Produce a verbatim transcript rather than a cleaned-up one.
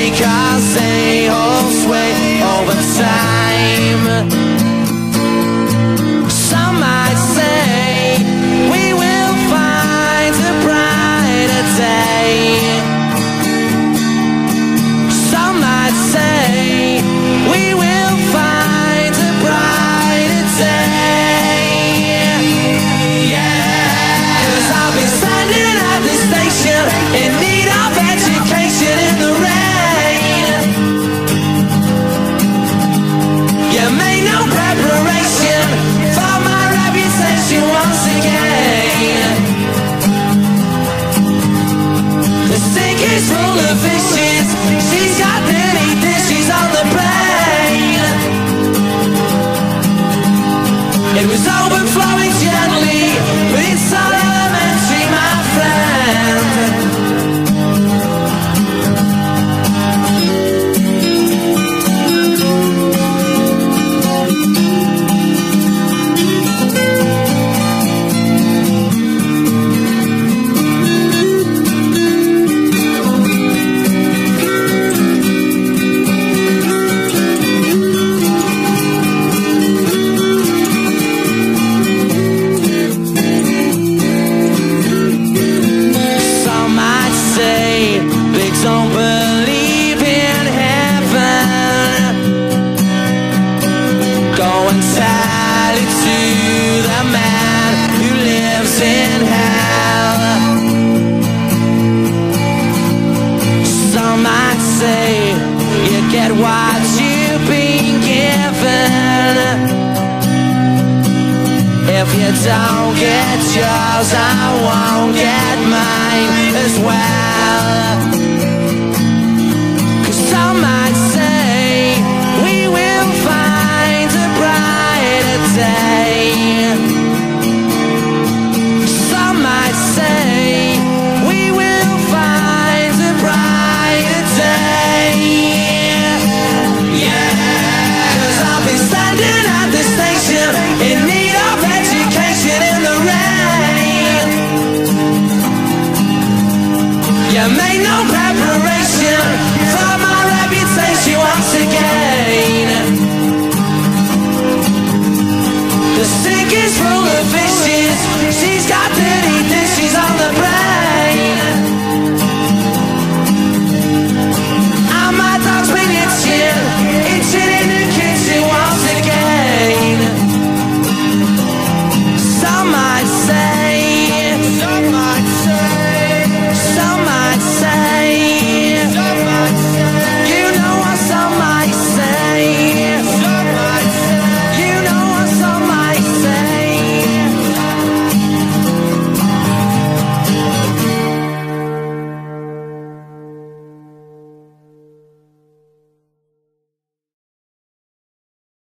because they hold sway over time. Some might say we will find a brighter day. Some might say we will find a brighter day. Yeah, 'cause I'll be standing at the station in need of education in the rain. You made no preparation for my reputation once again. The sink is full of fishes, she's got dirty dishes on the brain. It was overflowing gently, but it's all elementary, my friend. Don't believe in heaven. Go and tell it to the man who lives in hell. Some might say you get what you've been given. If you don't get yours, I won't get mine as well. Some might say we will find a brighter day. Some might say we will find a brighter day. Yeah, 'cause I'll be standing at the station in need of education in the rain. You made no preparation for my reputation once again. The sink is full of fishes, she's got dirty dishes on the brain.